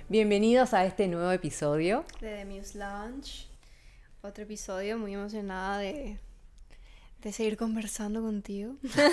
Bienvenidos a este nuevo episodio. De The Muse Lounge. Otro episodio, muy emocionada de seguir conversando contigo.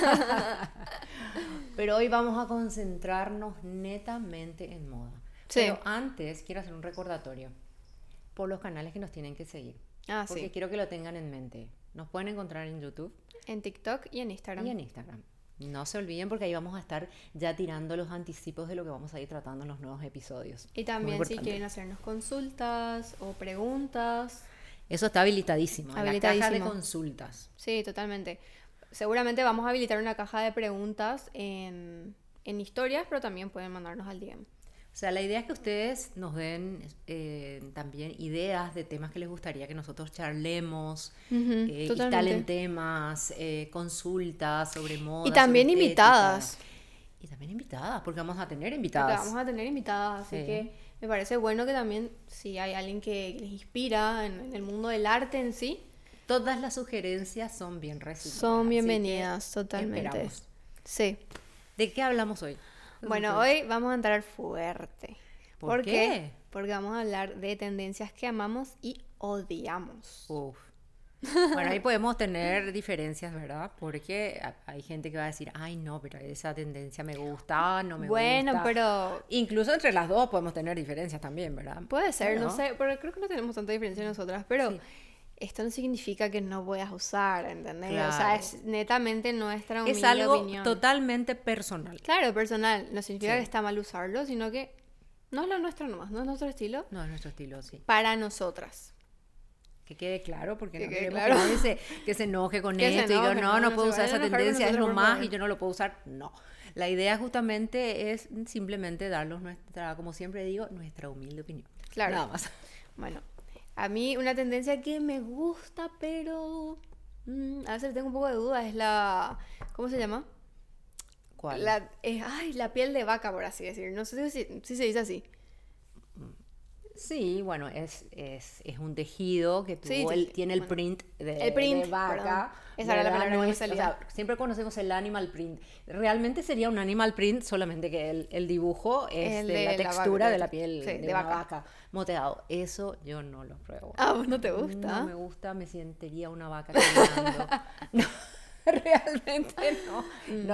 Pero hoy vamos a concentrarnos netamente en moda. Sí. Pero antes quiero hacer un recordatorio por los canales que nos tienen que seguir. Porque Sí. quiero que lo tengan en mente. Nos pueden encontrar en YouTube En TikTok y en Instagram. y en Instagram. No se olviden porque ahí vamos a estar ya tirando los anticipos de lo que vamos a ir tratando en los nuevos episodios. Y Muy también si importante. quieren hacernos consultas o preguntas. Eso está habilitadísimo. En la caja de Habilitadísimo. consultas. Sí, totalmente. Seguramente vamos a habilitar una caja de preguntas en historias, pero también pueden mandarnos al DM. O sea, la idea es que ustedes nos den también ideas de temas que les gustaría que nosotros charlemos, Totalmente. instalen temas, consultas sobre moda. Y también sobre invitadas. estética. Y también invitadas, porque vamos a tener Porque invitadas. vamos a tener invitadas, así Sí. que me parece bueno que también, si hay alguien que les inspira en el mundo del arte en sí, Todas las sugerencias son bien recibidas. son así bienvenidas, que totalmente. esperamos. Sí. ¿De qué hablamos hoy? Bueno, hoy vamos a entrar fuerte. ¿Por qué? Porque vamos a hablar de tendencias que amamos y odiamos. Uf. Bueno, ahí podemos tener diferencias, ¿verdad? Porque hay gente que va a decir, ay, no, pero esa tendencia me gusta, no me Bueno, gusta. pero Incluso entre las dos podemos tener diferencias también, ¿verdad? puede ser, Bueno, no sé, pero creo que no tenemos tanta diferencia nosotras, pero Sí. esto no significa que no puedas usar, ¿entendés? O sea, Claro. es netamente nuestra humilde Es algo opinión. totalmente personal. Claro, personal. No significa Sí. que está mal usarlo, sino que no es lo nuestro nomás, no es nuestro estilo No es nuestro estilo, sí. para nosotras. Que quede claro, porque Que no quede queremos claro. que nadie que se enoje con Que se esto y diga, enoje, no, no no puedo se usar vayan esa a enojar con tendencia, es nosotros, lo por más favor. y yo no lo puedo usar. No. La idea justamente es simplemente darlos nuestra, como siempre digo, nuestra humilde opinión. Claro. Nada más. Bueno, a mí una tendencia que me gusta, pero a veces tengo un poco de duda, es la... ¿Cómo se llama? ¿Cuál? La piel de vaca, por así decir. No sé si se dice así. Sí, bueno, es un tejido que Sí, tiene el bueno. print El print, de vaca. perdón. Esa era la ¿verdad? palabra que No me es- o salía. sea, siempre conocemos el animal print. Realmente sería un animal print, solamente que el dibujo es El de de la la textura vaca, de la piel sí, de de una vaca. vaca moteado. Eso yo no lo pruebo. Ah, ¿vos no te gusta? No me gusta, me sentiría una vaca caminando. No, realmente no.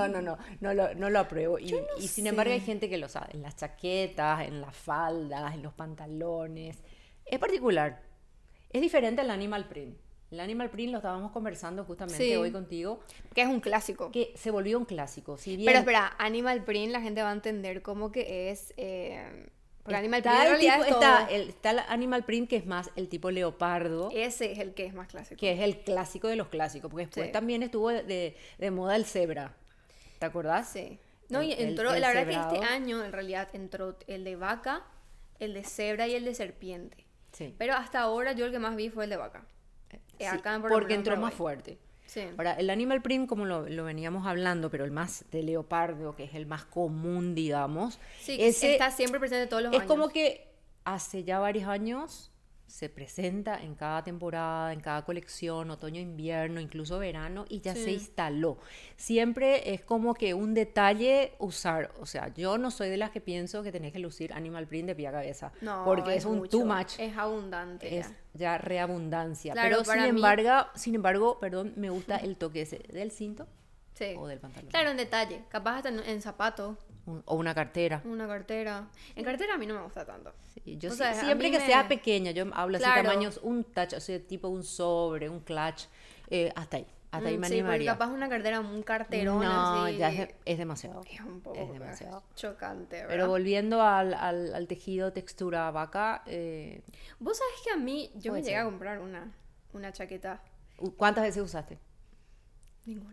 No lo apruebo. Y sin embargo hay sé. gente que lo sabe. En las chaquetas, en las faldas, en los pantalones. Es particular. Es diferente al animal print. El animal print lo estábamos conversando justamente Sí. hoy contigo, Que es un clásico. que se volvió un clásico. Si bien Pero espera, Animal Print la gente va a entender como que es... porque Animal Print está en el realidad tipo, es todo. está el animal print, que es más el tipo leopardo, Ese es el que es más clásico. que es el clásico de los clásicos, porque después Sí. también estuvo de moda el cebra. ¿Te acordás? Sí. No, y El entró, la verdad que cebrado. este año en realidad entró el de vaca, el de cebra y el de serpiente. Sí. Pero hasta ahora yo el que más vi fue el de vaca. Sí, Acá por lo porque menos en entró más Paraguay. fuerte. Sí. Ahora, el animal print, como lo veníamos hablando, pero el más de leopardo, que es el más común, digamos, Sí, ese está siempre presente todos los es años. como que hace ya varios años se presenta en cada temporada, en cada colección, otoño, invierno, incluso verano, y ya Sí. se instaló. Siempre es como que un detalle usar, o sea, yo no soy de las que pienso que tenés que lucir animal print de pie a cabeza, No, porque es un mucho. too much. Es abundante. Es ya reabundancia. Claro, Pero para mí- sin embargo, perdón, me gusta el toque ese del cinto Sí. o del pantalón. Claro, en detalle. Capaz hasta en zapato, O una cartera. una cartera. En cartera a mí no me gusta tanto. Sí, yo O sea, a siempre mí que sea pequeña, yo hablo así Claro. tamaños, un touch, o sea, tipo un sobre, un clutch, hasta ahí me Sí, porque animaría. capaz una cartera, un carterón No, así. ya es demasiado. Es un poco Es demasiado. chocante, ¿verdad? Pero volviendo al tejido textura vaca, Vos sabés que a mí, yo Puede me llegué a ser. comprar una chaqueta. ¿cuántas veces usaste? Ninguna.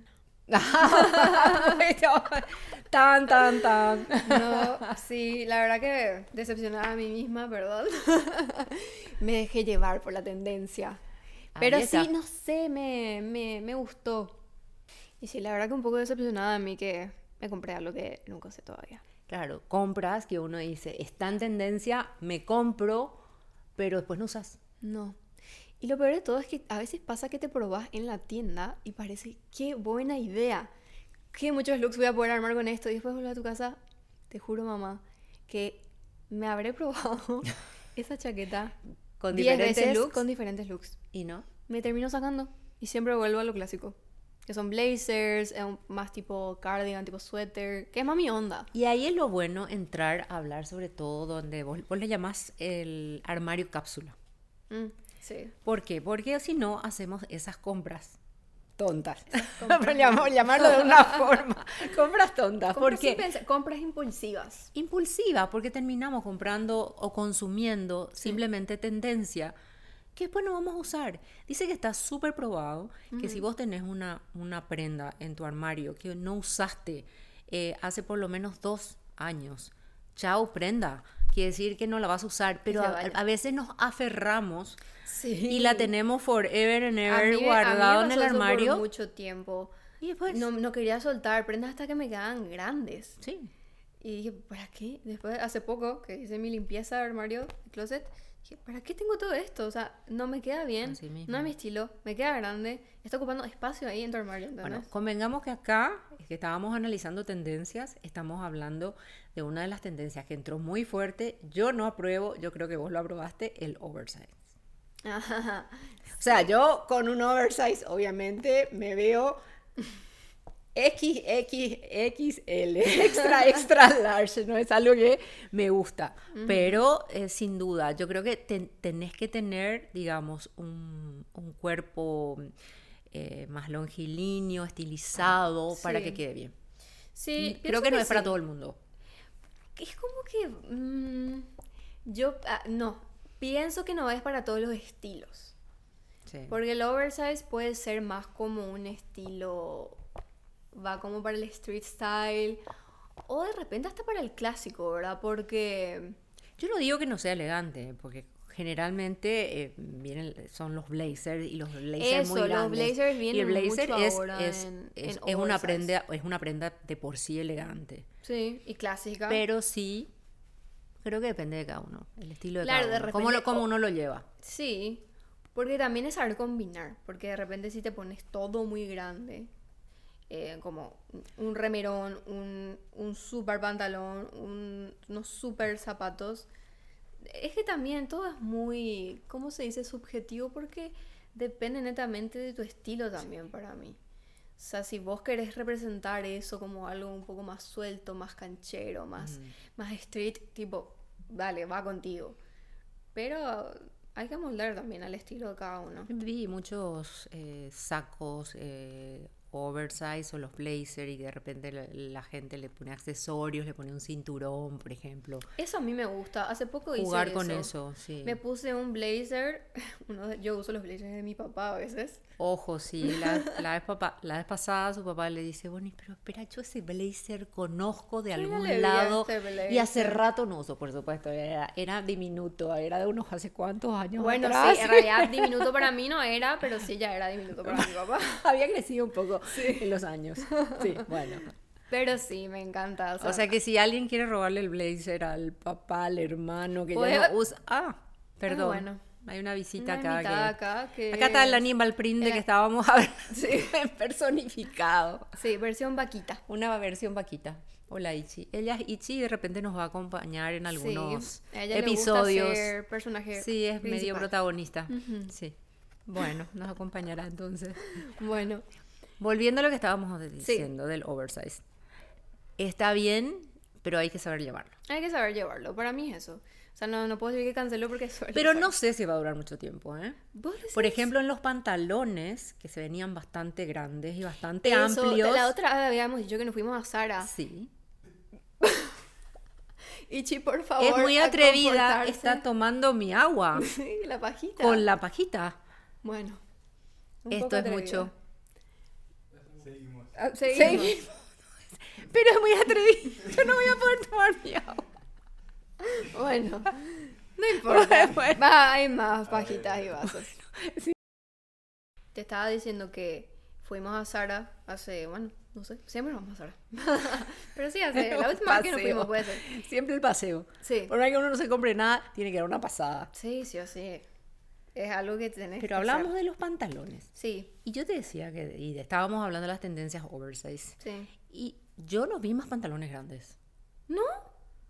Tan. No, sí, la verdad que decepcionada a mí misma, perdón. Me dejé llevar por la tendencia. Pero Ahí está. sí, no sé, me gustó. Y sí, la verdad que un poco decepcionada a mí que me compré algo que nunca usé todavía. Claro, compras que uno dice, está en tendencia, me compro, pero después no usas. No. Y lo peor de todo es que a veces pasa que te probás en la tienda y parece, qué buena idea. Qué muchos looks voy a poder armar con esto. Y después vuelvo a tu casa, te juro, mamá, que me habré probado esa chaqueta Con 10 diferentes veces looks. con diferentes looks. ¿Y no? Me termino sacando y siempre vuelvo a lo clásico. Que son blazers, más tipo cardigan, tipo suéter, que es más mi onda. Y ahí es lo bueno entrar a hablar sobre todo donde vos le llamás el armario cápsula. Sí. ¿Por qué? Porque si no hacemos esas compras tontas. compras Por llamarlo de una forma. Compras tontas. Compras, Porque compras impulsivas. impulsiva, porque terminamos comprando o consumiendo simplemente tendencia que después no vamos a usar. Dice que está súper probado que si vos tenés una prenda en tu armario que no usaste hace por lo menos 2 años, chao prenda, quiere decir que no la vas a usar, pero a veces nos aferramos y la tenemos forever and ever guardado en el armario. Por mucho tiempo. Y después... No quería soltar prendas hasta que me quedaban grandes. Sí. Y dije, ¿para qué? Después, hace poco, que hice mi limpieza de armario, de closet, dije, ¿para qué tengo todo esto? O sea, no me queda bien, no es mi estilo, me queda grande, está ocupando espacio ahí en tu armario, ¿entendés? Bueno, convengamos que acá, que estábamos analizando tendencias, estamos hablando de una de las tendencias que entró muy fuerte. Yo no apruebo, yo creo que vos lo aprobaste, el oversize. Ajá. O sea, yo con un oversize, obviamente, me veo XXXL, extra large, no es algo que me gusta. Pero sin duda, yo creo que tenés que tener, digamos, un cuerpo más longilíneo, estilizado, para que quede bien. Sí, creo que no es para todo el mundo. Es como que no, pienso que no es para todos los estilos. Sí. Porque el oversize puede ser más como un estilo, va como para el street style, o de repente hasta para el clásico, ¿verdad? Porque yo no digo que no sea elegante, porque generalmente son los blazers y los blazers muy grandes. Los blazers vienen y el blazer mucho ahora es una prenda de por sí elegante. Sí, y clásica. Pero sí, creo que depende de cada uno, el estilo de claro, cada uno, de repente, cómo uno lo lleva. Sí, porque también es saber combinar, porque de repente si te pones todo muy grande, como un remerón, un super pantalón, unos super zapatos, es que también todo es muy, ¿cómo se dice? Subjetivo, porque depende netamente de tu estilo también para mí. O sea, si vos querés representar eso como algo un poco más suelto, más canchero, más street, tipo, dale, va contigo. Pero hay que moldar también al estilo de cada uno. Vi muchos sacos oversize o los blazers y de repente la gente le pone accesorios, le pone un cinturón, por ejemplo. Eso a mí me gusta. Hace poco hice jugar con eso, sí. Me puse un blazer. Yo uso los blazers de mi papá a veces. Ojo, sí. La vez pasada su papá le dice, bueno, pero espera, yo ese blazer conozco de algún lado. Y hace rato no uso, por supuesto. Era diminuto, era de unos hace cuántos años bueno, atrás. Sí, en realidad diminuto para mí no era, pero sí ya era diminuto para mi papá. Había crecido un poco en los años. Sí, bueno. Pero sí, me encanta. O sea que si alguien quiere robarle el blazer al papá, al hermano que ya no usa... perdón. Bueno. Hay una visita una acá. Que acá está el animal print de que estábamos hablando. Sí. Personificado. Sí, versión vaquita. Una versión vaquita. Hola Ichi. Ella es Ichi y de repente nos va a acompañar en algunos episodios. Le gusta ser personaje sí, es principal. medio protagonista. Sí. Bueno, nos acompañará entonces. Bueno. Volviendo a lo que estábamos diciendo del oversize. Está bien, pero hay que saber llevarlo. Hay que saber llevarlo. Para mí es eso. O sea, no puedo decir que canceló porque suele Pero ser. no sé si va a durar mucho tiempo, ¿eh? Por ejemplo, en los pantalones, que se venían bastante grandes y bastante amplios. La otra vez habíamos dicho que nos fuimos a Zara. Sí. Ichi, por favor. Es muy atrevida, está tomando mi agua. Sí, la pajita. Con la pajita. Bueno. Esto es mucho. Seguimos. Pero es muy atrevido. Yo no voy a poder tomar mi agua. Bueno, no importa. Bueno. Hay más pajitas y vasos. Sí. Te estaba diciendo que fuimos a Zara hace, bueno, no sé, siempre vamos a Zara. Pero sí, la última vez que nos fuimos puede ser. Siempre el paseo. Sí. Por más que uno no se compre nada, tiene que dar una pasada. Sí, sí o sí. Es algo que tenés Pero que hablamos hacer. de los pantalones. Sí. Y yo te decía y estábamos hablando de las tendencias oversize. Sí. Y yo no vi más pantalones grandes. ¿No?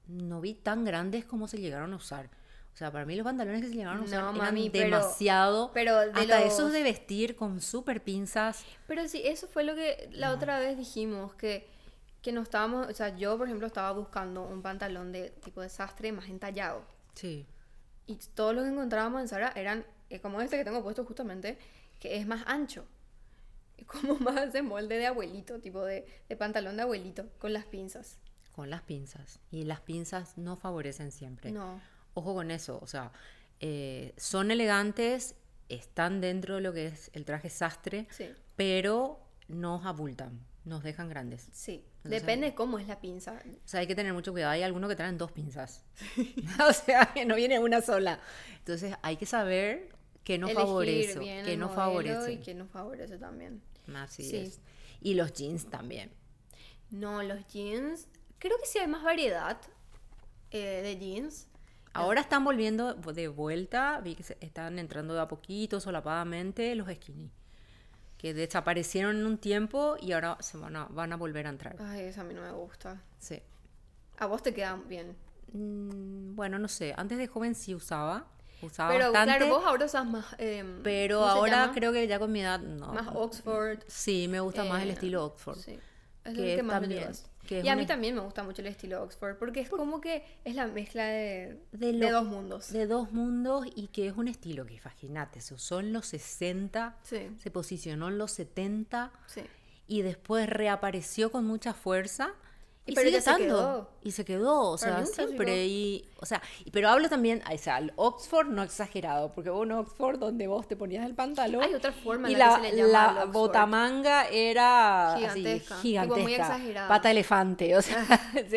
no vi tan grandes como se llegaron a usar. O sea, para mí los pantalones que se llegaron a usar No, eran mami, demasiado. pero de hasta los- esos de vestir con súper pinzas. Pero sí, eso fue lo que la otra vez dijimos, que no estábamos, o sea, yo por ejemplo estaba buscando un pantalón de tipo de sastre más entallado. Sí. Y todos los que encontrábamos en Zara eran como este que tengo puesto justamente, que es más ancho. Es como más de molde de abuelito, tipo de pantalón de abuelito, con las pinzas. Con las pinzas. Y las pinzas no favorecen siempre. No. Ojo con eso. O sea, son elegantes, están dentro de lo que es el traje sastre, Sí. pero nos abultan, nos dejan grandes. Sí. Entonces- Depende cómo es la pinza. O sea, hay que tener mucho cuidado. Hay algunos que traen 2 pinzas. O sea, que no viene una sola. Entonces, hay que saber qué nos Elegir favorece. bien Qué el nos modelo favorece. y qué nos favorece también. Así Sí. es. Y los jeans también. No, los jeans. Creo que sí hay más variedad de jeans. Ahora están volviendo de vuelta. Vi que están entrando de a poquito, solapadamente, los skinny. Que desaparecieron en un tiempo y ahora van a volver a entrar. Ay, eso a mí no me gusta. Sí. A vos te quedan bien. Bueno, no sé. Antes de joven sí usaba Pero bastante. claro, vos ahora usas más. Pero ¿cómo se ahora llama? creo que ya con mi edad no. Más Oxford. Sí, me gusta más el eh, estilo Oxford. Sí. Es Que el que más me también- llevas. que es Y a un mí es- también me gusta mucho el estilo Oxford, porque es como que es la mezcla de lo- dos mundos. De 2 mundos y que es un estilo que, imagínate, se usó en los 60, Sí, se posicionó en los 70 sí. y después reapareció con mucha fuerza y Pero sigue ya se estando. quedó. Y se quedó, o Para sea, mí un siempre. clásico. Pero hablo también, o sea, el Oxford no exagerado, porque hubo un Oxford donde vos te ponías el pantalón Hay otra forma y en la que se le llama la al Oxford. botamanga era así, Gigantesca, gigantesca, tipo muy exagerada. pata elefante, o sea,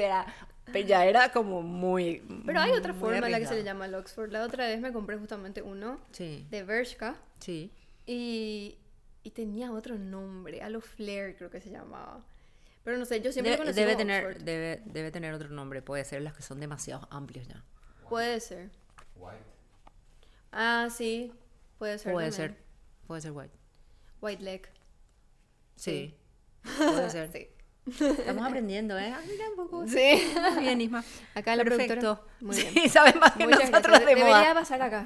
ya era como muy. Pero hay otra muy forma en la que se le arriesgado. llama al Oxford. La otra vez me compré justamente uno Sí, de Bershka sí. y tenía otro nombre, a lo Flair creo que se llamaba. Pero no sé, yo siempre lo conocí Debe como tener, Oxford. debe tener otro nombre, puede ser las que son demasiado amplios ya. Puede ser. White. Ah, sí, puede ser. Puede también. ser, puede ser white. White leg. Sí, puede ser. Sí. Estamos aprendiendo, ¿eh? Ah, mira un poco. Sí. Muy bien, Isma. Acá la Perfecto. productora. Muy bien. Sí, sabes más que Muchas nosotros gracias. de Debería moda. pasar acá.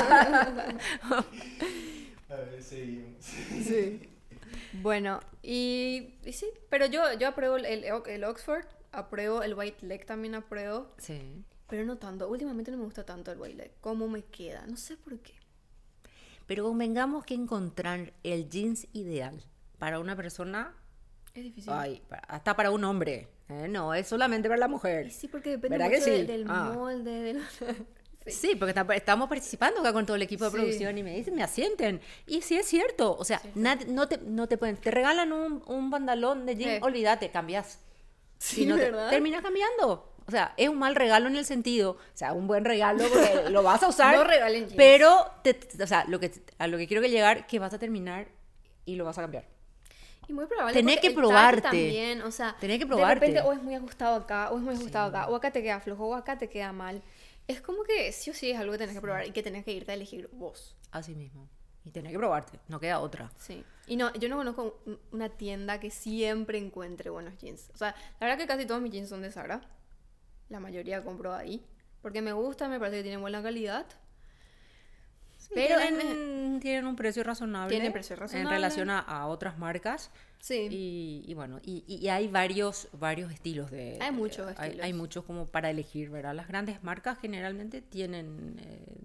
A ver, seguimos. Sí. Bueno, y sí, pero yo apruebo el Oxford, apruebo el White Leg, también apruebo, Sí. pero no tanto. Últimamente no me gusta tanto el White Leg. ¿Cómo me queda? No sé por qué. Pero convengamos que encontrar el jeans ideal para una persona, Es difícil. ay, hasta para un hombre, no es solamente para la Y mujer. sí, porque depende ¿Verdad mucho que sí? del Ah. molde, del... Sí, porque estamos participando acá con todo el equipo de Sí. producción y me dicen, me asienten. Y sí es cierto, o sea, no te pueden, te regalan un pantalón de jeans, Sí. olvídate, cambias. Sí, Y no ¿verdad? terminas cambiando. O sea, es un mal regalo en el sentido, o sea, un buen regalo porque lo vas a usar. No regalen jeans. Pero, o sea, a lo que quiero que llegar, que vas a terminar y lo vas a cambiar. Y muy probable Tenés porque que el tag probarte. también, o sea, Tenés que de probarte. repente o es muy ajustado acá, o es muy ajustado acá, o acá te queda flojo, o acá te queda mal. Es como que sí o sí es algo que tenés que probar y que tenés que irte a elegir vos. Así mismo. Y tenés que probarte, no queda otra. Sí. Y no, yo no conozco una tienda que siempre encuentre buenos jeans. O sea, la verdad que casi todos mis jeans son de Zara. La mayoría compro ahí. Porque me gusta, me parece que tienen buena calidad. Pero Pero tienen un precio razonable. Tienen precio razonable. En relación a otras marcas. Sí. Y bueno, y hay varios estilos de... Hay muchos Hay estilos. muchos como para elegir, ¿verdad? Las grandes marcas generalmente tienen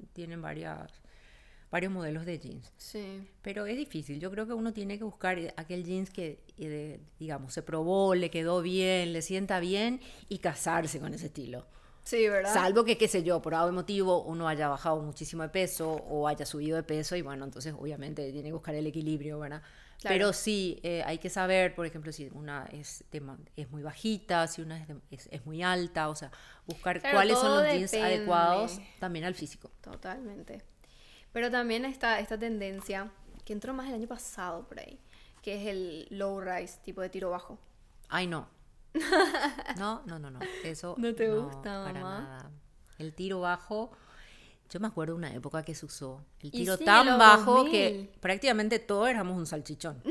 varios modelos de jeans. Sí. Pero es difícil. Yo creo que uno tiene que buscar aquel jeans que, digamos, se probó, le quedó bien, le sienta bien y casarse con ese estilo. Sí, ¿verdad? Salvo que, qué sé yo, por algún motivo uno haya bajado muchísimo de peso o haya subido de peso y bueno, entonces obviamente tiene que buscar el equilibrio, ¿verdad? Claro. Pero sí, hay que saber, por ejemplo, si una es muy bajita, si una es muy alta, o sea, buscar Claro, cuáles son todo los jeans depende. adecuados también al físico. Totalmente. Pero también está esta tendencia que entró más el año pasado por ahí, que es el low rise, tipo de tiro bajo. Ay, no. No. Eso ¿No te gusta, para mamá? nada. El tiro bajo, yo me acuerdo de una época que se usó el Y tiro sí, en tan los bajo 2000. que prácticamente todos éramos un salchichón.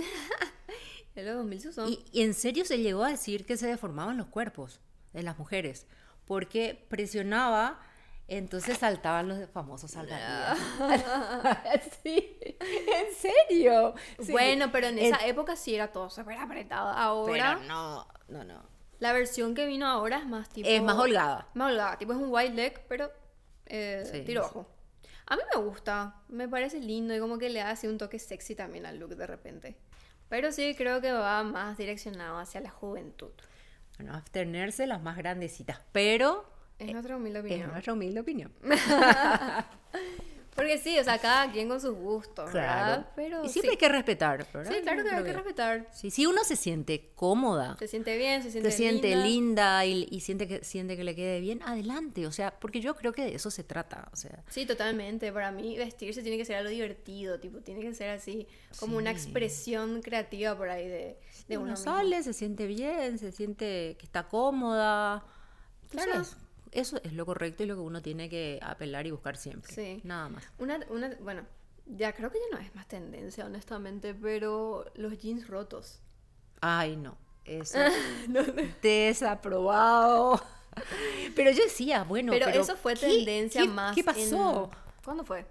En los 2000 se usó. Y en serio se llegó a decir que se deformaban los cuerpos de las mujeres porque presionaba, entonces saltaban los famosos saltavidas. Sí, en serio. Sí. Bueno, pero en esa época sí era todo súper apretado. Ahora, Pero no. la versión que vino ahora es más tipo... Es más holgada. Más holgada, tipo es un wide leg, pero Sí, tiro sí. bajo. A mí me gusta, me parece lindo y como que le hace un toque sexy también al look de repente. Pero sí creo que va más direccionado hacia la juventud. Bueno, abstenerse las más grandecitas, pero Es nuestra humilde es opinión. nuestra humilde opinión. Porque sí, o sea, cada quien con sus gustos, ¿verdad? Pero Y siempre hay que respetar, ¿verdad? sí, claro Yo que hay creo que respetar. Sí, si uno se siente cómoda, Se siente bien, se se siente linda. linda y siente que le quede bien, adelante. O sea, porque yo creo que de eso se trata. O sea, Sí, totalmente. Para mí vestirse tiene que ser algo divertido, tipo, tiene que ser así, como una expresión creativa por ahí de uno uno mismo. sale, se siente bien, se siente que está cómoda. Claro. Entonces, eso es lo correcto y lo que uno tiene que apelar y buscar siempre. Sí. Nada más. Bueno, ya creo que ya no es más tendencia, honestamente, pero los jeans rotos. Ay, no. Eso. Desaprobado. Pero yo decía, bueno, Pero eso fue tendencia más ¿Qué pasó? ¿Cuándo fue?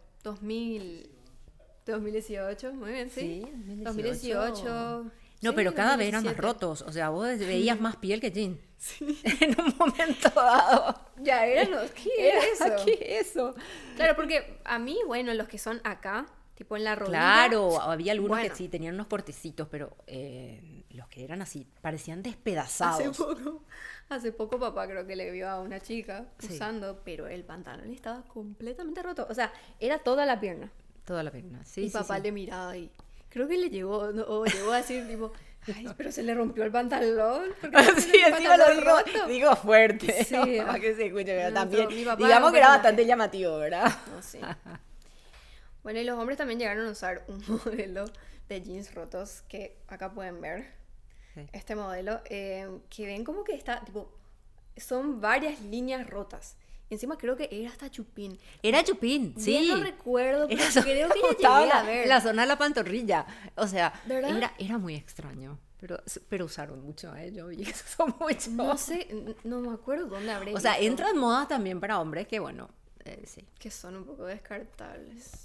2018, muy bien, sí. Sí, 2018. No, sí, pero cada vez eran más 2017. rotos. O sea, vos veías más piel que jean. En un momento dado. Ya eran los... ¿Qué era eso? ¿Qué es eso? Claro, porque a mí, bueno, los que son acá, tipo en la rodilla. Claro, había algunos bueno. que sí tenían unos cortecitos, pero los que eran así, parecían despedazados. Hace poco papá creo que le vio a una chica Sí. usando, pero el pantalón estaba completamente roto. O sea, era toda la pierna. Toda la pena. Sí, Y sí, papá sí. le miraba y creo que le llegó, o llegó a decir tipo, ay, pero se le rompió el pantalón. ¿Por qué tiene Sí, el encima lo pantalón digo, roto?" digo fuerte. Sí, Para que se escuche, pero no, también. mi papá Digamos era un que era personaje. bastante llamativo, ¿verdad? No, sí. Bueno, y los hombres también llegaron a usar un modelo de jeans rotos que acá pueden ver. Sí. Este modelo, que ven como que está, tipo, son varias líneas rotas. Y encima creo que era hasta chupín. Era chupín, sí. Bien no recuerdo, pero Era creo que ya estaba llegué a en ver. la zona de la pantorrilla. O sea, ¿Verdad? era muy extraño. Pero usaron mucho, yo vi que se usó mucho. No sé, no me acuerdo dónde habré O sea, visto. entran modas también para hombres que, bueno, sí. Que son un poco descartables.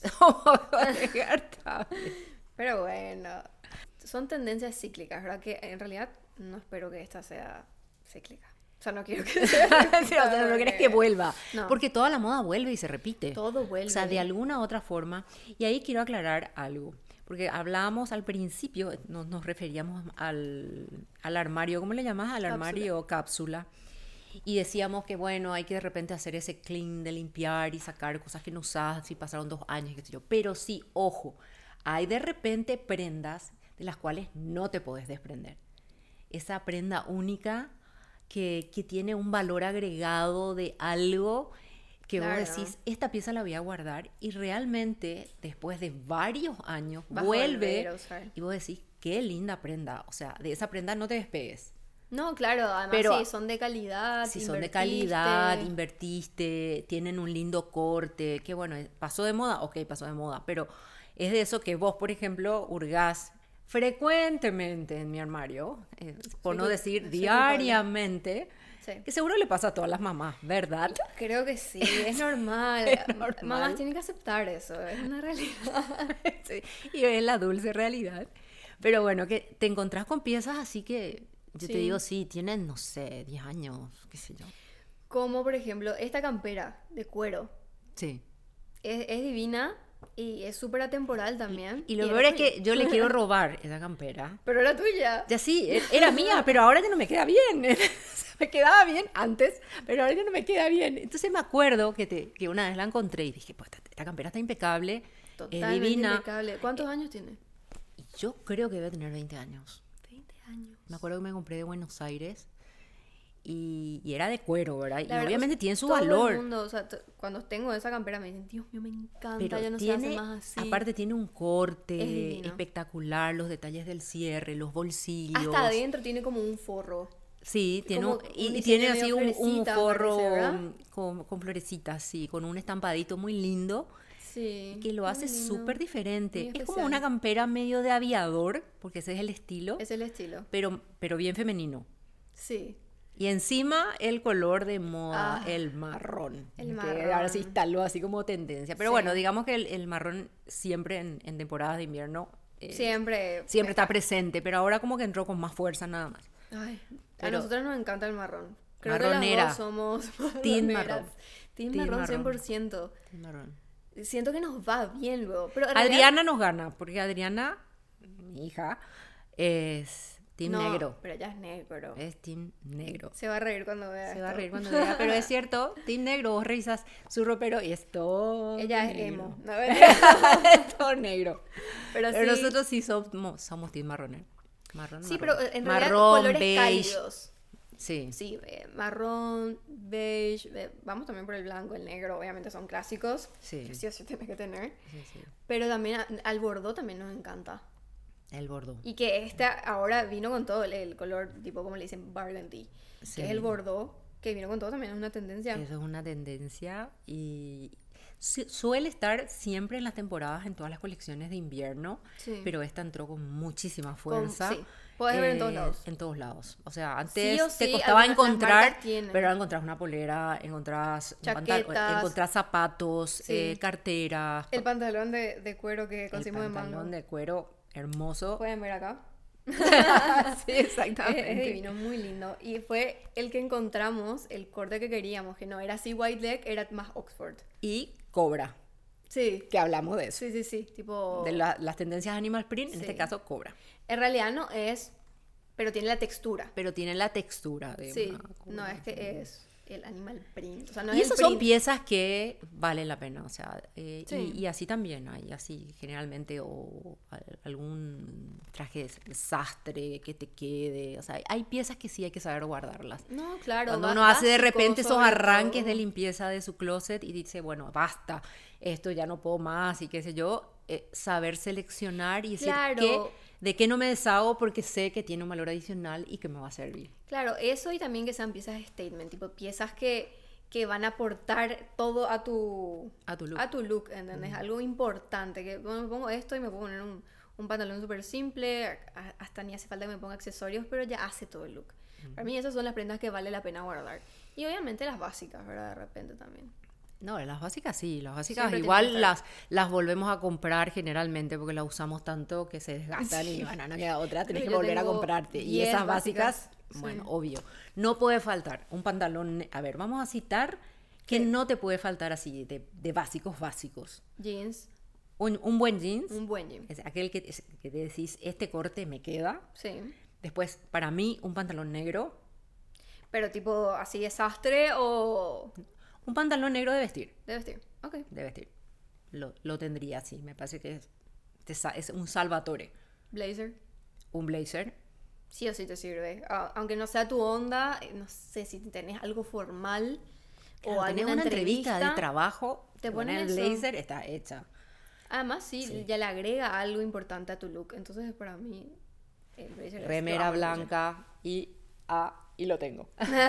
Descartable. Pero bueno, son tendencias cíclicas, ¿verdad? Que en realidad no espero que esta sea cíclica. O sea, no quiero que sea Sí, o sea, no querés que vuelva. No. Porque toda la moda vuelve y se repite. Todo vuelve. O sea, de alguna u otra forma. Y ahí quiero aclarar algo. Porque hablábamos al principio, nos referíamos al armario, ¿cómo le llamas? Al armario cápsula. Y decíamos que, bueno, hay que de repente hacer ese clean de limpiar y sacar cosas que no usas si pasaron 2 años, qué sé yo. Pero sí, ojo, hay de repente prendas de las cuales no te podés desprender. Esa prenda única que tiene un valor agregado de algo que Claro. vos decís, esta pieza la voy a guardar y realmente después de varios años Vas a volver vuelve a usar. y vos decís, qué linda prenda. O sea, de esa prenda no te despegues. No, claro, además Pero sí, son de calidad. Si son de invertiste. calidad, invertiste, tienen un lindo corte, que bueno, pasó de moda, ok, pasó de moda, pero es de eso que vos, por ejemplo, hurgás frecuentemente en mi armario, por Soy no cul- decir soy diariamente, Sí. que seguro le pasa a todas las mamás, ¿verdad? Creo que sí, es normal. Es normal. Mamás tienen que aceptar eso, es una realidad. Sí, y es la dulce realidad. Pero bueno, que te encontrás con piezas así que yo te Sí. digo, sí, tienen, no sé, 10 años, qué sé yo. Como por ejemplo, esta campera de cuero Sí. es divina y es súper atemporal también. Y lo era peor es tuya. que yo le quiero robar esa campera. Pero era tuya. Ya sí, era mía, pero ahora ya no me queda bien. O sea, me quedaba bien antes, pero ahora ya no me queda bien. Entonces me acuerdo que una vez la encontré y dije, pues esta campera está impecable, es Totalmente divina. impecable. ¿Cuántos años tiene? Y yo creo que debe tener 20 años. 20 años. Me acuerdo que me compré de Buenos Aires y era de cuero, ¿verdad? Y La verdad, obviamente tiene su todo valor. el mundo, o sea, cuando tengo esa campera me dicen, Dios mío, me encanta, Pero ya no se tiene, hace más así. aparte tiene un corte Es divino. espectacular, los detalles del cierre, los bolsillos. Hasta adentro tiene como un forro. Sí, tiene como un, un y diseño tiene medio así un florecita, forro parece, ¿verdad? con florecitas, sí, con un estampadito muy lindo Sí. que lo muy hace lindo, súper diferente. muy Es como especial. una campera medio de aviador, porque ese es el estilo, Es el estilo. pero bien femenino. Sí. Y encima el color de moda, Ah, el marrón. el Que marrón. ahora sí instaló así como tendencia. Pero Sí. bueno, digamos que el marrón siempre en temporadas de invierno Siempre. siempre está presente, pero ahora como que entró con más fuerza nada más. Ay, a Pero- nosotros nos encanta el marrón. Creo que Marronera. las dos somos Team marroneras. marrón. Team Team marrón marrón. 100%. El marrón. Siento que nos va bien luego. Pero en realidad- Adriana nos gana, porque Adriana, mi hija, es team no, negro. pero ella es negro. Es team negro. Se va a reír cuando vea Se va a esto. reír cuando vea, pero es cierto, team negro, vos revisas su ropero y es todo Ella es negro. emo. ¿no? Pero Es todo negro. Pero sí, nosotros sí somos team marrón. Marrón, sí, marrón. pero en realidad Marrón, colores beige. cálidos. Sí. Sí, marrón, beige, vamos también por el blanco, el negro, obviamente son clásicos. Sí. Que sí o sí tienes que tener. Sí, sí. Pero también al bordó también nos encanta. El bordeaux. Y que esta ahora vino con todo el color, tipo como le dicen, burgundy. Sí. Que es el bordó, que vino con todo también, es una tendencia. Eso es una tendencia y suele estar siempre en las temporadas, en todas las colecciones de invierno, Sí. pero esta entró con muchísima fuerza. sí, puedes ver en todos lados. En todos lados. O sea, antes o te sí, costaba algunas- las encontrar, marcas tienen. pero ahora encontrás una polera, encontrás un Chaquetas. encontrás zapatos, Sí. carteras, El pantalón de cuero que el conseguimos de mango. pantalón de cuero hermoso. Pueden ver acá. Sí, Es exactamente. divino, muy lindo. Y fue el que encontramos, el corte que queríamos, que no era así white leg, era más Oxford. Y cobra, Sí, que hablamos de eso. sí, sí, sí. Tipo, De las tendencias animal print, en Sí. este caso cobra. en realidad no es, pero tiene la textura. Pero tiene la textura de Sí, una cobra. no es que es el animal print. O sea, no Y es el esas son print. piezas que valen la pena, o sea, Sí. y así también hay, así generalmente, o algún traje de sastre que te quede, o sea, hay piezas que sí hay que saber guardarlas. No, claro. Cuando uno hace de básico, repente esos sobre arranques todo. de limpieza de su closet y dice, bueno, basta, esto ya no puedo más y qué sé yo, saber seleccionar y decir Claro. de qué no me deshago porque sé que tiene un valor adicional y que me va a servir. Claro, eso y también que sean piezas de statement, tipo piezas que van a aportar todo a tu A tu look. ¿entendés? Algo importante, que bueno, me pongo esto y me puedo poner un pantalón súper simple, hasta ni hace falta que me ponga accesorios, pero ya hace todo el look. Para mí esas son las prendas que vale la pena guardar. Y obviamente las básicas, ¿verdad? De repente también. No, las básicas sí, las básicas Siempre tiene que igual estar. las volvemos a comprar generalmente porque las usamos tanto que se desgastan y bueno, no queda otra, tenés Pero que yo volver a tengo comprarte. Y 10 esas básicas, básicas, bueno, sí. obvio, no puede faltar un pantalón, a ver, vamos a citar que Sí. no te puede faltar así de básicos básicos. Jeans, Un buen jeans, un buen jean. es aquel que te decís, este corte me queda. Sí. Después, para mí, un pantalón negro. Pero tipo así desastre o Un pantalón negro de vestir. de vestir. Ok. De vestir. Lo tendría así, me parece que es un salvatore. Blazer. Un blazer. Sí o sí te sirve. Aunque no sea tu onda, no sé si tenés algo formal Claro, o tenés alguna una entrevista de trabajo, te poner pones el eso. blazer, está hecha. Además, sí, Sí. ya le agrega algo importante a tu look. Entonces, para mí, el blazer es Remera lo amo, blanca y lo tengo.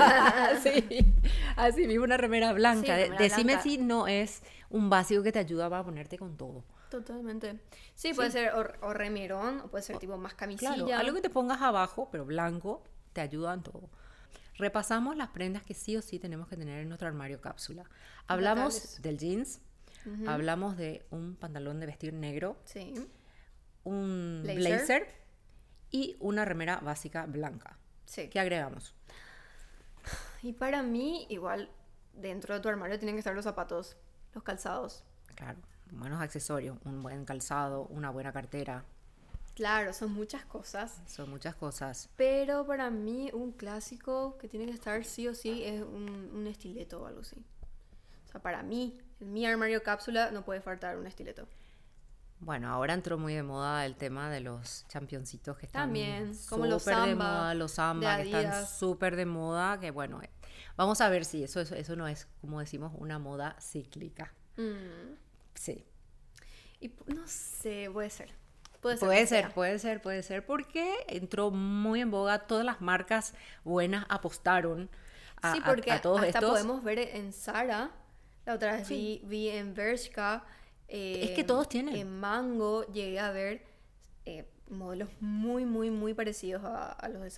Así mismo una remera blanca. Sí, remera Decime blanca. si no es un básico que te ayuda para ponerte con todo. Totalmente. Sí, puede ser o remerón, o puede ser tipo más camisilla. Claro, algo que te pongas abajo, pero blanco, te ayuda en todo. Repasamos las prendas que sí o sí tenemos que tener en nuestro armario cápsula. Hablamos Notables. del jeans, hablamos de un pantalón de vestir negro, Sí. un Blazer. blazer y una remera básica blanca. Sí. ¿Qué agregamos? Y para mí, igual, dentro de tu armario tienen que estar los zapatos, los calzados. Claro, buenos accesorios, un buen calzado, una buena cartera, Claro, son muchas cosas. son muchas cosas. Pero para mí, un clásico que tiene que estar sí o sí es un estileto o algo así. O sea, para mí, en mi armario cápsula no puede faltar un estileto. Bueno, ahora entró muy de moda el tema de los championcitos que están También, como los súper de Samba, moda, los samba de que están Adidas. súper de moda, que bueno, vamos a ver si eso no es, como decimos, una moda cíclica. Sí. Y no sé, puede ser. Puede ser. Puede que ser, sea. puede ser, porque entró muy en boga, todas las marcas buenas apostaron a, Sí, porque a todos hasta estos. podemos ver en Zara. La otra vez vi en Bershka. Es que todos tienen. En Mango llegué a ver modelos muy, muy, muy parecidos a los de Samba.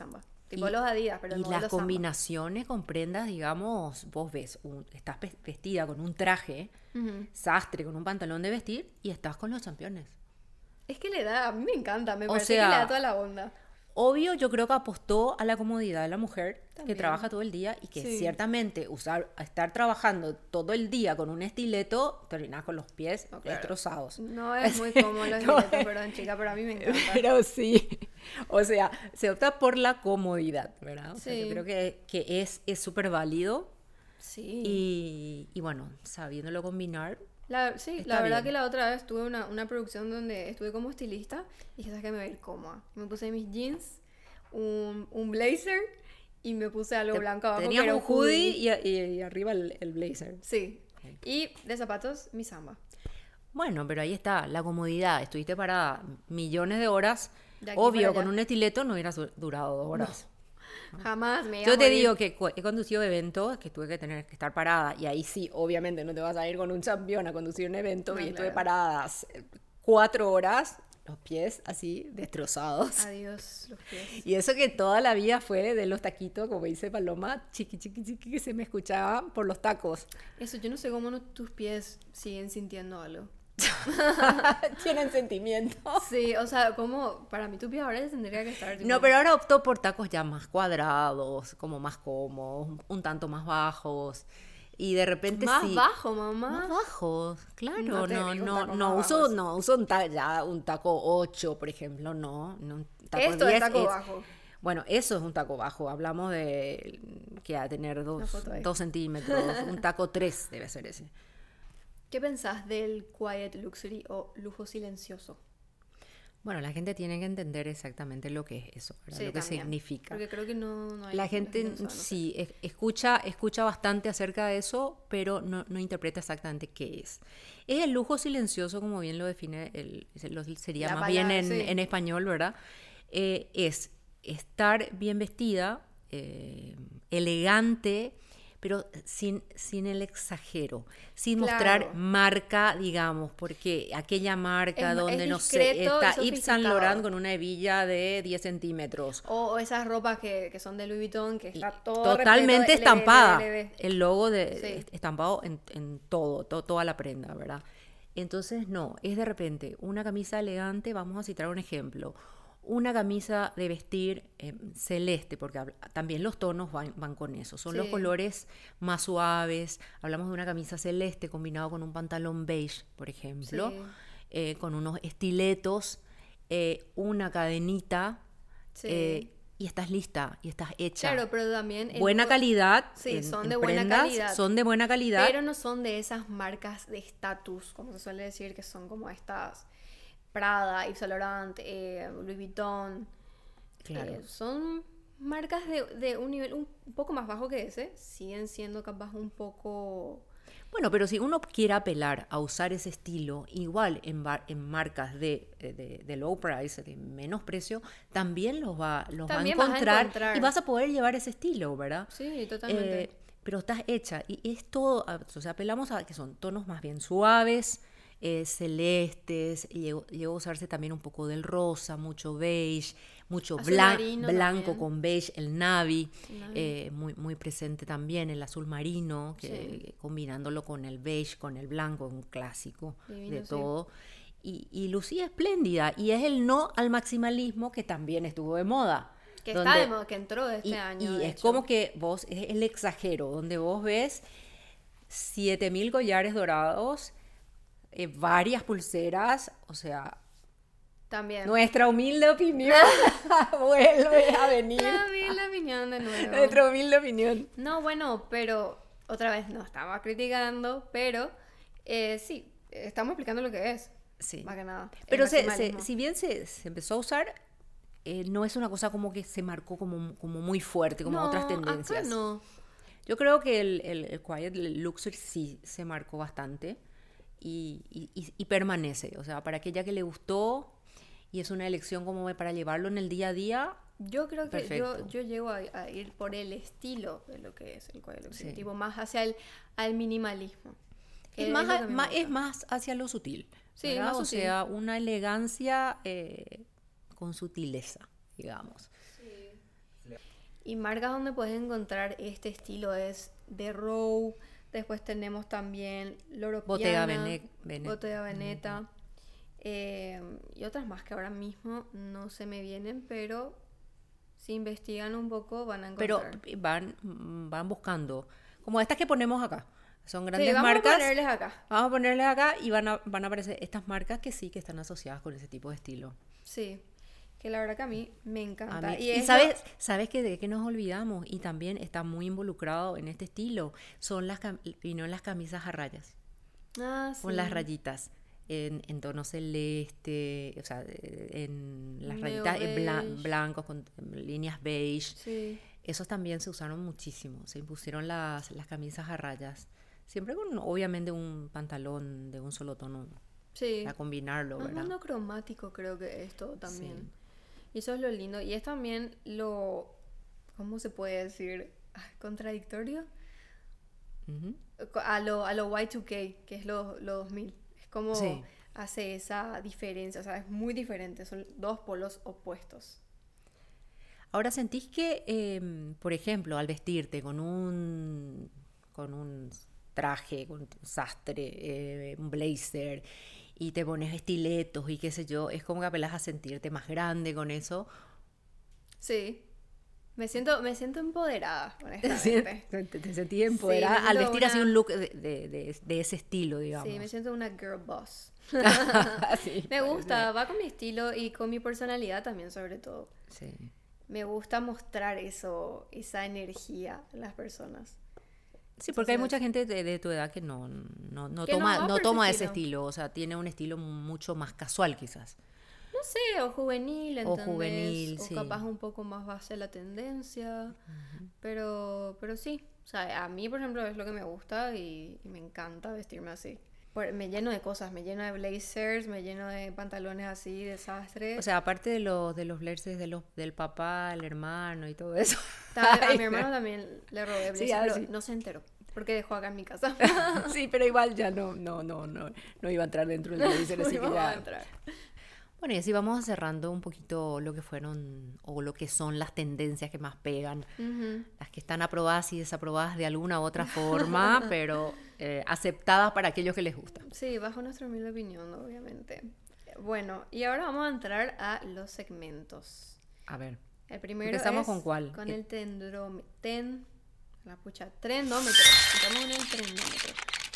Tipo los Adidas, pero y el modelo las Samba. combinaciones con prendas, digamos, vos ves, estás vestida con un traje, Ujú. sastre, con un pantalón de vestir y estás con los campeones. Es que le da, a mí me encanta, me O parece que le sea, da toda la onda. Obvio, yo creo que apostó a la comodidad de la mujer que También. trabaja todo el día y que Sí. ciertamente estar trabajando todo el día con un estileto, terminás con los pies No, claro. destrozados. No es muy cómodo los No estiletos, es- perdón, chica, pero a mí me encanta. Pero sí, o sea, se opta por la comodidad, ¿verdad? O sea, Sí. yo creo que es súper válido Sí. y bueno, sabiéndolo combinar, Sí, está la verdad bien. que la otra vez tuve una producción donde estuve como estilista y dije, ¿sabes qué? Me voy a ir cómoda. Me puse mis jeans, un blazer y me puse algo blanco abajo. que tenías era un hoodie y arriba el blazer. Sí. Y de zapatos, mi samba. Bueno, pero ahí está, la comodidad. Estuviste parada millones de horas. De aquí Obvio, para allá. con un estileto no hubieras durado 2 horas. Jamás me iba Yo a te morir. digo que he conducido eventos que tuve que tener que estar parada. Y ahí sí, obviamente, no te vas a ir con un champion a conducir un evento. No, y estuve claro. paradas 4 horas, los pies así destrozados. Adiós, los pies. Y eso que toda la vida fue de los taquitos, como dice Paloma, chiqui, chiqui, chiqui, que se me escuchaban por los tacos. Eso, yo no sé cómo tus pies siguen sintiendo algo. Tienen sentimiento. Sí, o sea, como para mí tus pies ahora tendría que estar. tipo, No, pero ahora optó por tacos ya más cuadrados, como más cómodos, un tanto más bajos. Y de repente más sí. bajo, mamá. Más bajos, claro. No te No, digo no, tacos no más uso, bajos. no uso ya un taco 8, por ejemplo, no. Un taco Esto 10 es taco bajo. Bueno, eso es un taco bajo. Hablamos de que va a tener Una foto ahí. 2 centímetros. Un taco 3 debe ser ese. ¿Qué pensás del quiet luxury o lujo silencioso? Bueno, la gente tiene que entender exactamente lo que es eso, ¿verdad? Sí, lo que también. significa. Porque creo que no hay. La gente no sabe, no sé. sí escucha bastante acerca de eso, pero no interpreta exactamente qué es. Es el lujo silencioso, como bien lo define, sería La más bien palabra, sí. en español, ¿verdad? Es estar bien vestida, elegante, pero sin el exagero, sin Claro. mostrar marca, digamos, porque aquella marca Es donde, no sé, discreto y está Yves Saint sofisticado. Laurent con una hebilla de 10 centímetros. O esas ropas que son de Louis Vuitton, que está todo Totalmente repleto de estampada. LV. El logo Sí. estampado en toda la prenda, ¿verdad? Entonces, no, es de repente una camisa elegante, vamos a citar un ejemplo. Una camisa de vestir celeste, porque también los tonos van con eso. Son los Sí. colores más suaves. Hablamos de una camisa celeste combinado con un pantalón beige, por ejemplo, con unos estiletos, una cadenita, Sí. y estás lista, y estás hecha. Claro, pero también... el Buena lujo- calidad. Sí, son de buena prendas, calidad. Son de buena calidad. Pero no son de esas marcas de estatus, como se suele decir, que son como estas Prada, Yves Saint Laurent, Louis Vuitton. Claro. Son marcas de un nivel un poco más bajo que ese. Siguen siendo capaz un poco... Bueno, pero si uno quiere apelar a usar ese estilo, igual en marcas de low price, de menos precio, también los va a También vas a encontrar, encontrar. y vas a poder llevar ese estilo, ¿verdad? Sí, totalmente. Pero estás hecha y es todo, o sea, apelamos a que son tonos más bien suaves, celestes, llegó a usarse también un poco del rosa, mucho beige, mucho Azul marino blanco también. con beige, el navy, Navy. muy presente también el azul marino, combinándolo con el beige, con el blanco, un clásico Divino, de sí. todo. Y lucía espléndida, y es el no al maximalismo que también estuvo de moda. Que donde- está de moda, que entró de este y, año. y de es hecho. como que es el exagero, donde vos ves 7.000 collares dorados, varias pulseras, o sea, También. nuestra humilde opinión vuelve a venir. La opinión de nuevo. Nuestra humilde opinión. No, bueno, pero otra vez no estaba criticando, pero sí, estamos explicando lo que es. Sí. Más que nada. el Pero maximalismo. si bien se empezó a usar, no es una cosa como que se marcó como muy fuerte, como No, otras acá tendencias. no. Yo creo que el quiet luxury sí se marcó bastante y permanece. O sea, para aquella que le gustó y es una elección como para llevarlo en el día a día. Yo creo que Perfecto. yo llego a ir por el estilo de lo que es el quiet luxury, Sí. tipo más hacia al minimalismo. Es lo más, que a mí me es gusta. más hacia lo sutil. Sí, ¿verdad? más O sutil. sea, una elegancia con sutileza, digamos. Y marcas donde puedes encontrar este estilo es The Row. Después tenemos también Loro Bottega Piana, Veneta. Bottega Veneta. Y otras más que ahora mismo no se me vienen, pero si investigan un poco van a Pero encontrar. van buscando, como estas que ponemos acá. Son Sí, grandes vamos marcas. a ponerles acá. Vamos a ponerles acá y van a aparecer estas marcas que sí, que están asociadas con ese tipo de estilo. Sí, que la verdad que a mí me encanta. A mí- Y y es sabes que de qué nos olvidamos y también está muy involucrado en este estilo, son vino las camisas a rayas, con las sí, rayitas en tono celeste, o sea, en las medio rayitas beige. blancos con líneas beige. Sí, Esos también se usaron muchísimo, se impusieron las camisas a rayas, siempre con obviamente un pantalón de un solo tono sí. para combinarlo, Más ¿verdad? monocromático creo que es todo también. Sí. Y eso es lo lindo. Y es también lo, ¿cómo se puede decir? Contradictorio. Ujú. A lo Y2K, que es lo 2000. Es como Sí. hace esa diferencia. O sea, es muy diferente. Son dos polos opuestos. Ahora, ¿sentís que, por ejemplo, al vestirte con un traje, con un sastre, un blazer, y te pones estiletos y qué sé yo, es como que apelas a sentirte más grande con eso? Sí. Me siento empoderada, ¿Te honestamente. sentís empoderada al siento vestir así una- un look de ese estilo, digamos? Sí, me siento una girl boss. Sí, Me puede gusta, ser. va con mi estilo y con mi personalidad también, sobre todo. Sí. Me gusta mostrar eso, esa energía a las personas. Sí, porque hay Entonces, mucha gente de tu edad que no que no va no por ese toma ese estilo. estilo, o sea, tiene un estilo mucho más casual quizás. No sé, o juvenil, O ¿entendés? juvenil, O sí. capaz un poco más base la tendencia. Pero sí, o sea, a mí, por ejemplo, es lo que me gusta y me encanta vestirme así. Me lleno de cosas, me lleno de blazers, me lleno de pantalones así, desastres. O sea, aparte de los blazers del papá, el hermano y todo eso. A Ay, mi hermano no. también le robé Sí, blazer, pero sí. no se enteró, porque dejó acá en mi casa. Sí, pero igual ya no iba a entrar dentro del blazer, No así que íbamos a ya. entrar. Bueno, y así vamos cerrando un poquito lo que fueron o lo que son las tendencias que más pegan, Ujú. las que están aprobadas y desaprobadas de alguna u otra forma, pero aceptadas para aquellos que les gusta. Sí, bajo nuestra humilde opinión, obviamente. Bueno, y ahora vamos a entrar a los segmentos. A ver, El primero ¿empezamos es con cuál? con el trendómetro. Estamos en el trendómetro.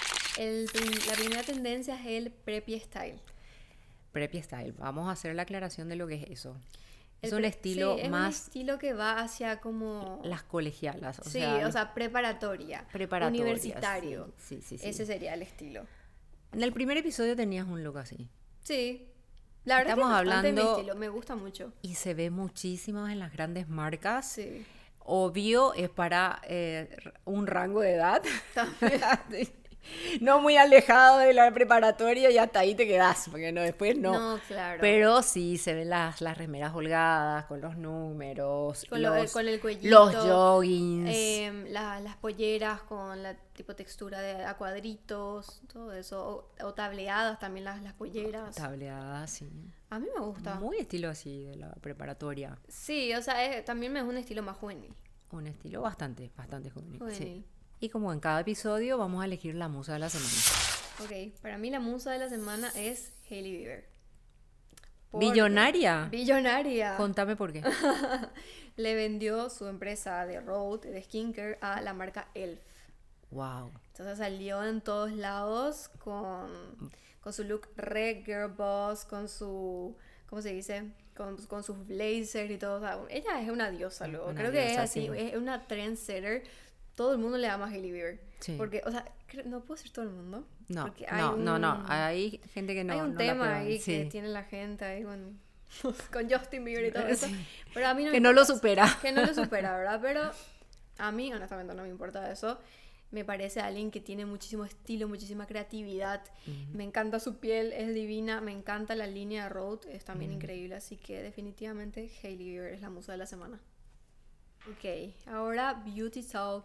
La primera tendencia es el preppy style. Preppy Style. Vamos a hacer la aclaración de lo que es eso. Es El un pre- estilo sí, es un más estilo que va hacia como... las colegialas, o sí, sea, o sea, preparatoria, preparatorias, universitario. sí. Ese sería el estilo. En el primer episodio tenías un look así. Sí, la verdad Estamos que es bastante mi hablando- estilo, me gusta mucho. Y se ve muchísimo en las grandes marcas. Sí. Obvio, es para un rango de edad. También. No muy alejado de la preparatoria y hasta ahí te quedás, porque no, después no. No, claro. Pero sí, se ven las remeras holgadas con los números, Con el cuellito. los joggings. Las polleras con la tipo textura de a cuadritos, todo eso. O tableadas también las polleras. Tableadas, sí. A mí me gusta. Muy estilo así de la preparatoria. Sí, o sea, también es un estilo más juvenil. Un estilo bastante juvenil. Juvenil. Sí. Y como en cada episodio vamos a elegir la musa de la semana. Ok, para mí la musa de la semana es Hailey Bieber. ¿Billonaria? Billonaria. Contame por qué. Le vendió su empresa de Rhode, de skincare, a la marca Elf. Wow. Entonces salió en todos lados con su look re girl boss, con su, ¿cómo se dice? Con sus blazers y todo. O sea, ella es una diosa, luego. Una Creo que es diosa, así, sí. es una trendsetter. Todo el mundo le ama a Hailey Bieber. Sí. Porque, o sea, no puedo decir todo el mundo. No, porque hay no. Hay gente que no. hay un no la tema prueba. ahí que Sí. tiene la gente ahí con Justin Bieber y todo eso. Sí. Pero a mí no me Que no lo importa. supera. Que no lo supera, ¿verdad? Pero a mí, honestamente, no me importa eso. Me parece alguien que tiene muchísimo estilo, muchísima creatividad. Me encanta su piel, es divina. Me encanta la línea de Rhode, es también increíble. Así que definitivamente Hailey Bieber es la musa de la semana. Ok, ahora Beauty Talk.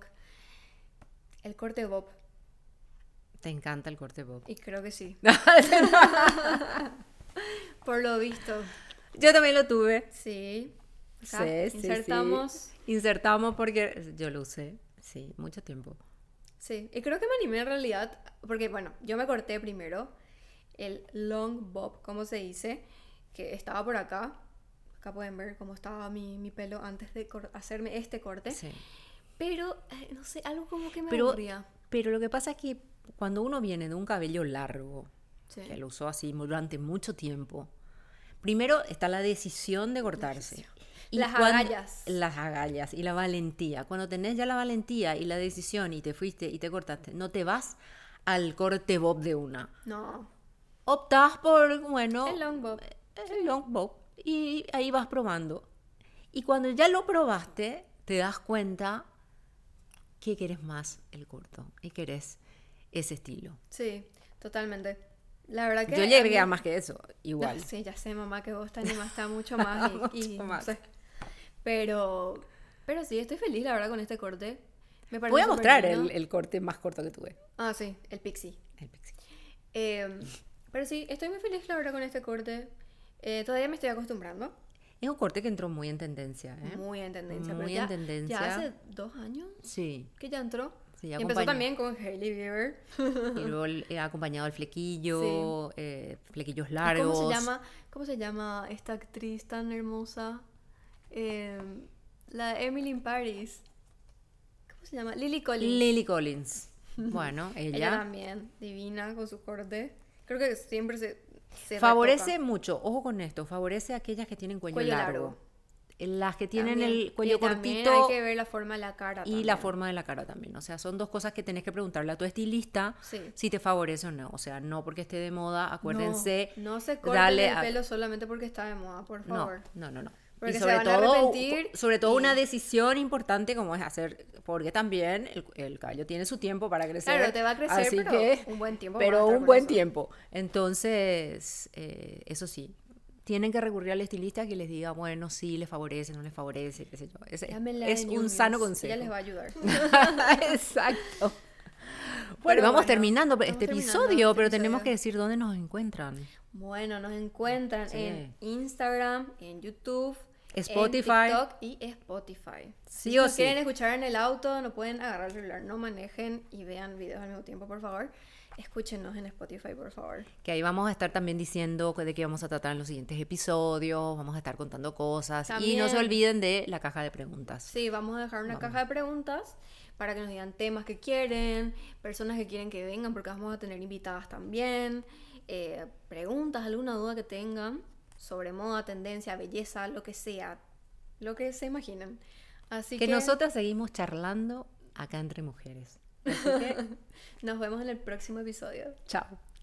El corte bob. Te encanta el corte bob. Y creo que sí. Por lo visto. Yo también lo tuve. Sí. Acá Sí, sí, insertamos. sí. Insertamos porque yo lo usé, sí, mucho tiempo. Sí, y creo que me animé en realidad, porque bueno, yo me corté primero el long bob, como se dice, que estaba por acá. Acá pueden ver cómo estaba mi pelo antes de hacerme este corte. Sí. Pero, no sé, algo como que me Pero, aburría. pero lo que pasa es que cuando uno viene de un cabello largo, Sí. que lo usó así durante mucho tiempo, primero está la decisión de cortarse. Las cuando- agallas. Las agallas y la valentía. Cuando tenés ya la valentía y la decisión y te fuiste y te cortaste, no te vas al corte bob de una. No, Optás por, bueno, el long bob. el long bob y ahí vas probando. Y cuando ya lo probaste, te das cuenta que querés más el corto y querés ese estilo. Sí, totalmente. La verdad que Yo llegué mí- a más que eso, igual. Sí, ya sé, mamá, que vos te animaste a mucho más y Mucho no más. sé. Pero sí, estoy feliz, la verdad, con este corte. Me parece Voy a súper mostrar lindo. el corte más corto que tuve. Ah, sí, el pixie. El pixie. Pero sí, estoy muy feliz, la verdad, con este corte. Todavía me estoy acostumbrando. Es un corte que entró muy en tendencia, ¿eh? Muy en tendencia. Muy pero en tendencia. Ya hace 2 años Sí. que ya entró. Sí, Y empezó acompaña. también con Hailey Bieber. Y luego acompañado el flequillo, flequillos ¿Y largos. ¿Cómo se llama esta actriz tan hermosa? La Emily in Paris. ¿Cómo se llama? Lily Collins. Lily Collins. Bueno, Ella ella también, divina con su corte. Creo que siempre se favorece retoca. mucho, ojo con esto, favorece a aquellas que tienen cuello, Cuello largo. largo. Las que tienen También. el cuello Y también cortito hay que ver la forma de la cara. y también. la forma de la cara también. O sea, son dos cosas que tenés que preguntarle a tu estilista Sí. si te favorece o no. O sea, no porque esté de moda, acuérdense. No se corten dale el a- pelo solamente porque está de moda, por No, favor. no. Porque Y se van a arrepentir sobre todo y- una decisión importante como es hacer, porque también el cabello tiene su tiempo para crecer. Claro, te va a crecer, así pero que- un buen tiempo Pero van a estar un con buen eso. tiempo. Entonces, eso sí, tienen que recurrir al estilista que les diga, bueno, sí, les favorece, no les favorece, qué sé yo. Llámenla Es en un Yuri's, sano consejo. Ella les va a ayudar. Exacto. Bueno, Pero vamos bueno, terminando estamos este terminando episodio, este pero tenemos episodio. que decir dónde nos encuentran. Bueno, nos encuentran Sí. en Instagram, en YouTube, Spotify. en TikTok y Spotify. Sí Si o nos sí. quieren escuchar en el auto, no pueden agarrar el celular, no manejen y vean videos al mismo tiempo, por favor. Escúchenos en Spotify, por favor. Que ahí vamos a estar también diciendo de qué vamos a tratar en los siguientes episodios, vamos a estar contando cosas. Y no se También- olviden de la caja de preguntas. Sí, vamos a dejar una caja de preguntas para que nos digan temas que quieren, personas que quieren que vengan, porque vamos a tener invitadas también, preguntas, alguna duda que tengan sobre moda, tendencia, belleza, lo que sea, lo que se imaginen. Así Que que nosotras seguimos charlando acá entre mujeres. Así que, nos vemos en el próximo episodio. chao.